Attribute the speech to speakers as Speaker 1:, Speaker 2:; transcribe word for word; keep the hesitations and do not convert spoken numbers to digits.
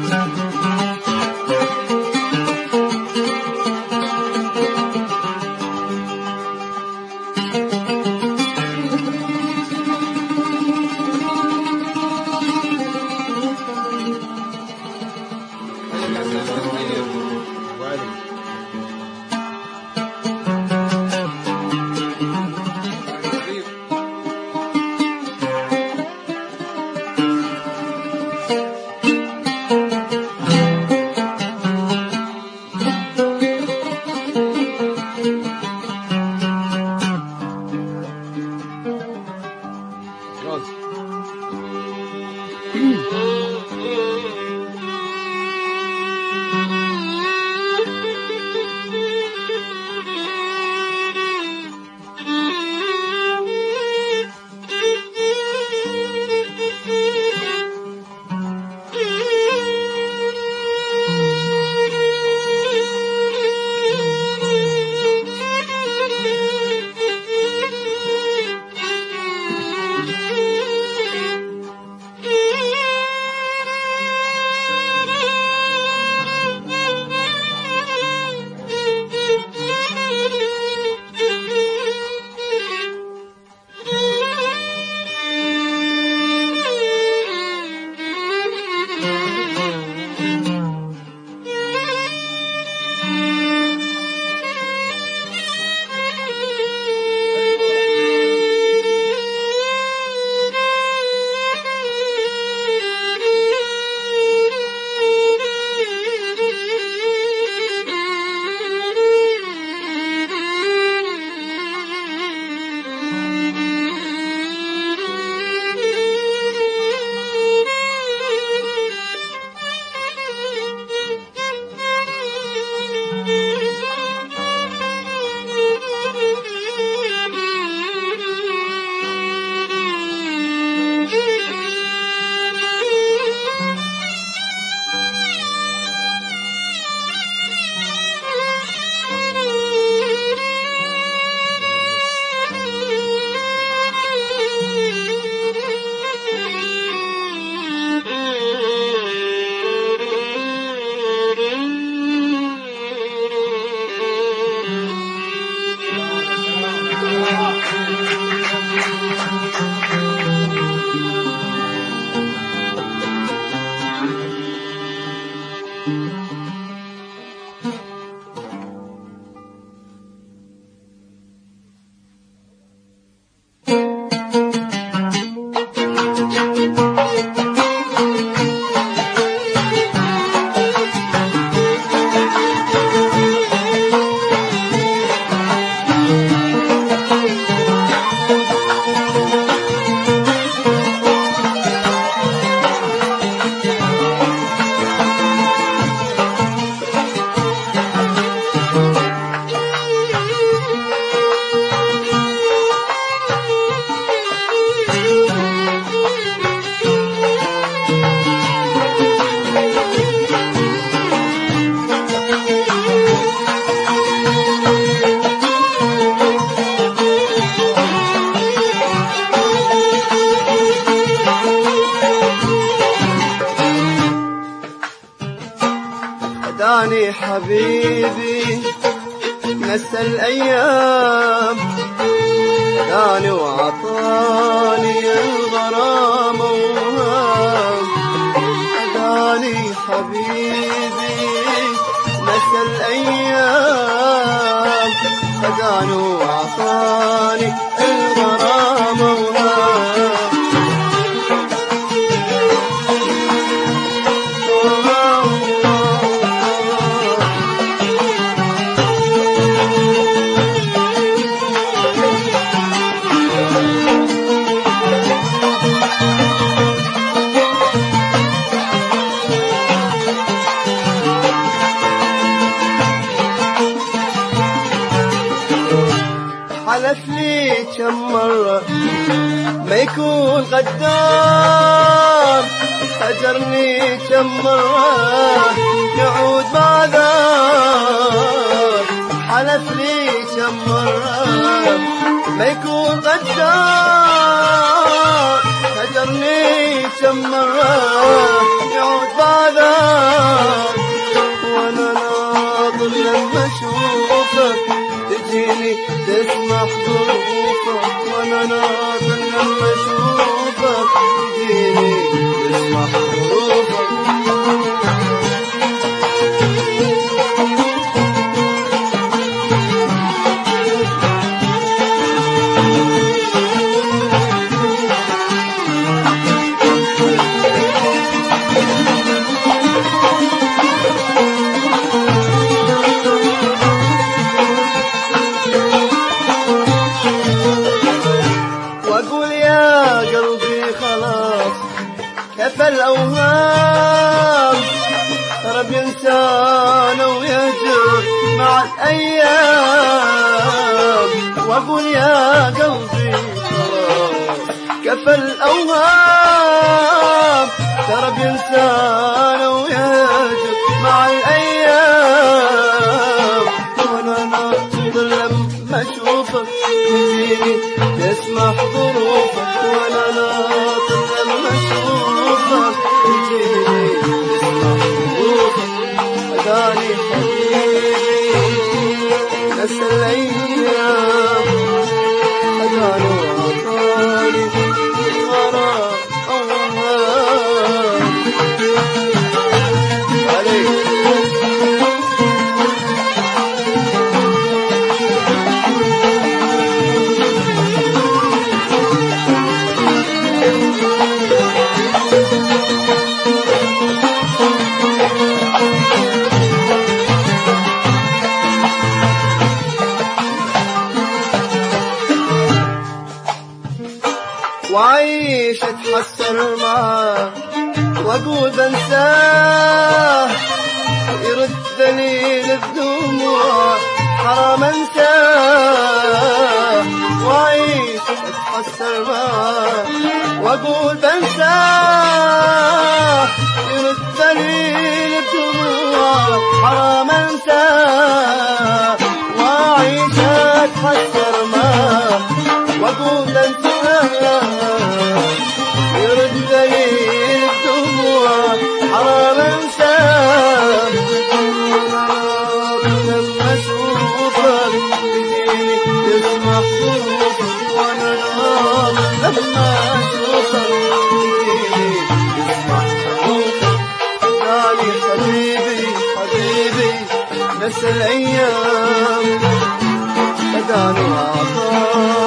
Speaker 1: هداني حبيبي نسى الأيام، هداني وعطاني الغرام وهام. هداني حبيبي نسى الأيام، هداني وعطاني الغرام وهام. حلف لي كم مرة ما يكون غدار، هجرني كم مرة يعود بعذار. حلف لي كم مرة ما يكون غدار، هجرني كم مرة يعود بعذار. إنسان ويهجر مع الأيام، وأقول يا قلبي خلاص كفى الأوهام، ترى بإنسان ويهجر مع الأيام، وأنا ناطر لما أشوفك تجيني تسمح ظروفك، وأنا ناطر لما أشوفك تجيني تسمح ظروفك، هداني حبيبي نسى الأيام، هداني وعطاني غرام أوهام عليك. وعيش اتحسر معاه واقول بنساه، يردني للدموع حرام انساه، وعيش اتحسر معاه واقول بنساه، يردني للدموع حرام انساه، وعيش اتحسر معاه واقول بنساه، يردني الدموع حرام انساه، لما اشوفك تجيني تسمح ظروفك، وانا لما اشوفك تجيني تسمح ظروفك، هداني حبيبي حبيبي نسى الايام، هداني وعطاني